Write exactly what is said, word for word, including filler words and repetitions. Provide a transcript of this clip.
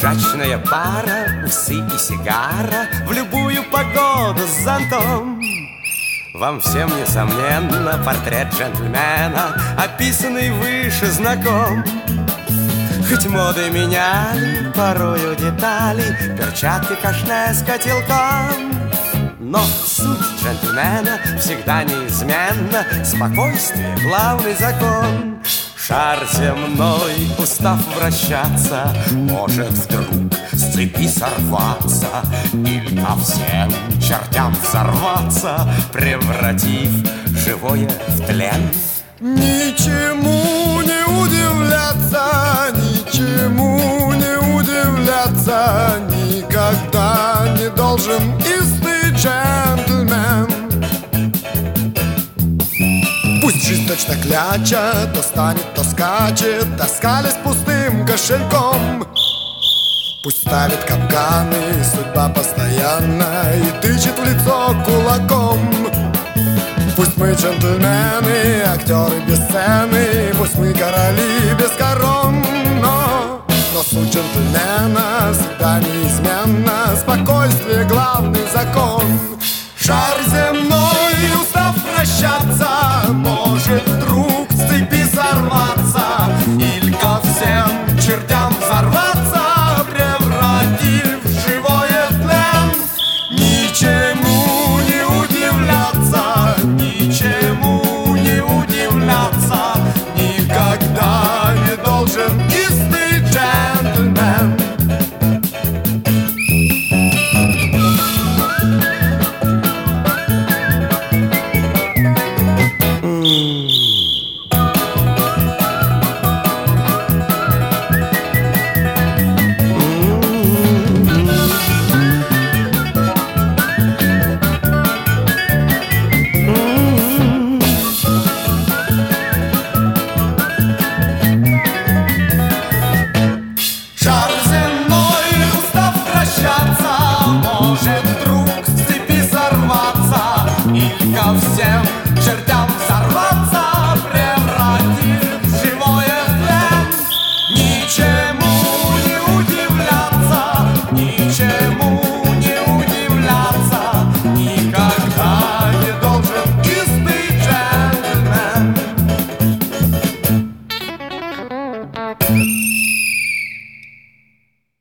Пиджачная пара, усы и сигара, в любую погоду с зонтом. Вам всем, несомненно, портрет джентльмена, описанный выше, знаком. Хоть моды меняли, порою детали, перчатки кашне с котелком, но суть джентльмена всегда неизменна, спокойствие — главный закон. Шар земной, устав вращаться, может вдруг с цепи сорваться или ко всем чертям взорваться, превратив живое в тлен. Ничему не удивляться, ничему не удивляться, никогда не должен истый джентльмен. Пусть жизнь точно кляча, то станет, то скачет, таскались пустым кошельком. Пусть ставит капканы судьба постоянно и тычет в лицо кулаком. Пусть мы джентльмены, актеры без сцены, пусть мы короли без корон, но, но суть джентльмена всегда неизменна, спокойствие — главный закон. Шар земной, устав вращаться, может вдруг с цепи сорваться или ко всем чертям взорваться, превратив живое в тлен. Ничему не удивляться, ничему не удивляться, никогда не должен истый джентльмен. Может вдруг с цепи сорваться или ко всем чертям взорваться, превратив живое в тлен. Ничему не удивляться, ничему